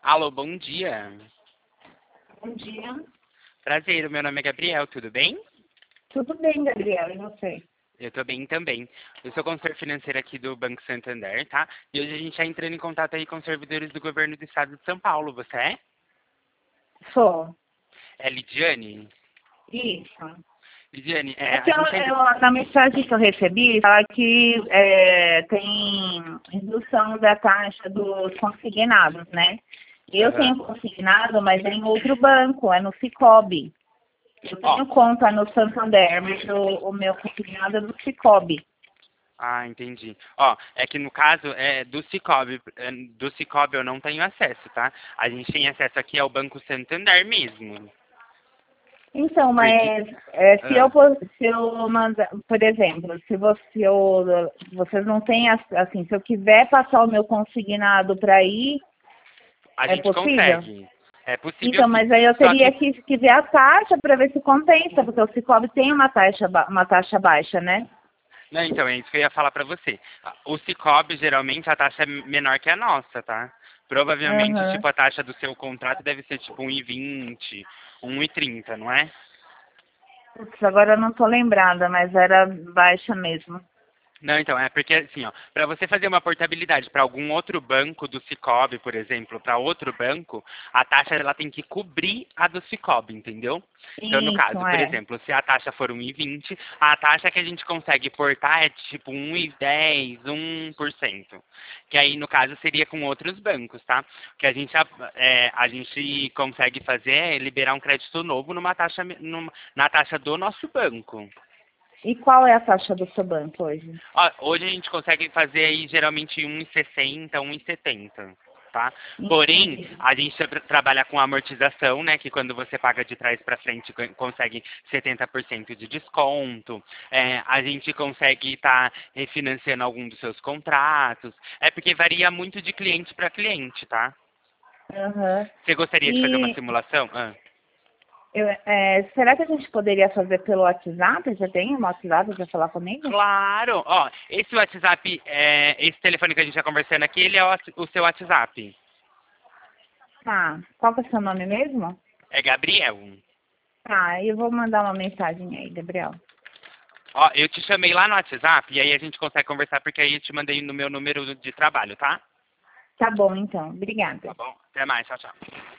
Alô, bom dia. Bom dia. Prazer, o meu nome é Gabriel, tudo bem? Tudo bem, Gabriel, e você? Eu tô bem também. Eu sou consultor financeiro aqui do Banco Santander, tá? E hoje a gente tá entrando em contato aí com servidores do governo do estado de São Paulo, você é? Sou. É Lidiane? Isso. Lidiane, É que a gente tá... na mensagem que eu recebi, fala que tem redução da taxa dos consignados, né? Eu Aham. tenho consignado, mas é em outro banco, é no Sicoob. Eu Ó, tenho conta no Santander, mas o meu consignado é do Sicoob. entendi. Ó, é que no caso do Cicobi eu não tenho acesso, tá? A gente tem acesso aqui ao Banco Santander mesmo. Então, Porque... mas ah, se eu mandar, por exemplo, vocês não têm, assim, se eu quiser passar o meu consignado para ir, a é gente possível? consegue. É possível Então, sim. mas aí eu Só teria que que ver a taxa para ver se compensa, porque o Cicobi tem uma taxa baixa, né? Não, então, é isso que eu ia falar pra você. O Cicobi, geralmente, a taxa é menor que a nossa, tá? Provavelmente, Aham. tipo, a taxa do seu contrato deve ser, tipo, 1,20, 1,30, não é? Putz, agora eu não tô lembrada, mas era baixa mesmo. Não, então, é porque assim, ó, para você fazer uma portabilidade para algum outro banco do Cicobi, por exemplo, para outro banco, a taxa ela tem que cobrir a do Cicobi, entendeu? Então, no Isso, caso, por é. exemplo, se a taxa for 1,20, a taxa que a gente consegue portar é tipo 1,10, 1%. Que aí, no caso, seria com outros bancos, tá? O que a gente consegue fazer é liberar um crédito novo na taxa do nosso banco. E qual é a taxa do seu banco hoje? Ó, hoje a gente consegue fazer aí geralmente 1,60, 1,70, tá? Porém, Entendi. a gente trabalha com amortização, né? Que quando você paga de trás para frente consegue 70% de desconto. É, a gente consegue estar refinanciando algum dos seus contratos. É porque varia muito de cliente para cliente, tá? Aham. Você gostaria de fazer uma E simulação? Ah. será que a gente poderia fazer pelo WhatsApp? Já tem um WhatsApp para falar comigo? Claro! Ó, esse WhatsApp, esse telefone que a gente está conversando aqui, ele é o seu WhatsApp. Tá. Qual que é o seu nome mesmo? É Gabriel. Tá, eu vou mandar uma mensagem aí, Gabriel. Ó, eu te chamei lá no WhatsApp e aí a gente consegue conversar porque aí eu te mandei no meu número de trabalho, tá? Tá bom, então. Obrigada. Tá bom? Até mais, tchau, tchau.